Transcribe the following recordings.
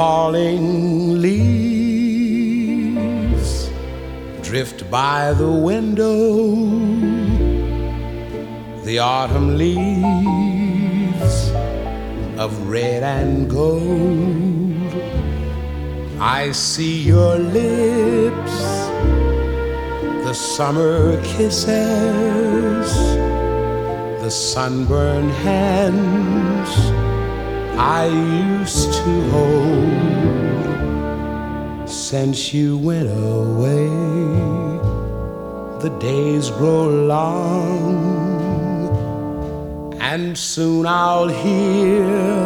falling leaves drift by the window, the autumn leaves of red and gold. I see your lips, the summer kisses, the sunburned hands I used to hold. Since you went away, the days grow long, and soon I'll hear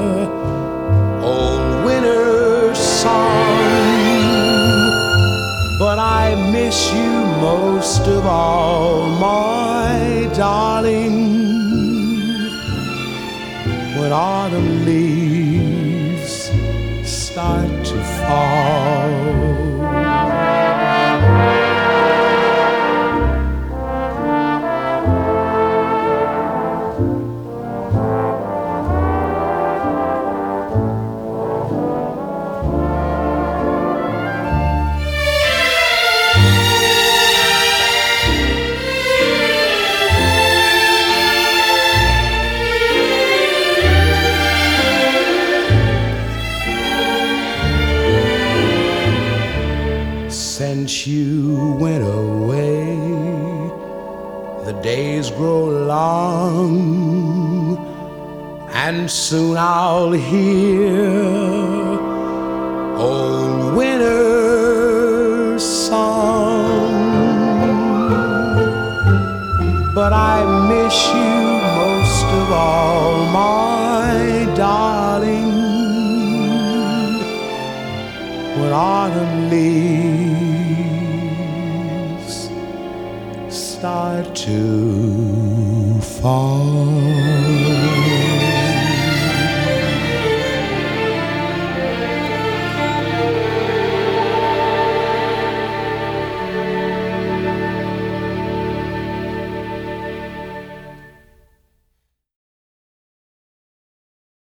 old winter's song. But I miss you most of all, my darling, when autumn leaves start to fall. Since you went away, the days grow long, and soon I'll hear old winter's song. But I miss you most of all, my darling, when autumn leaves start to fall.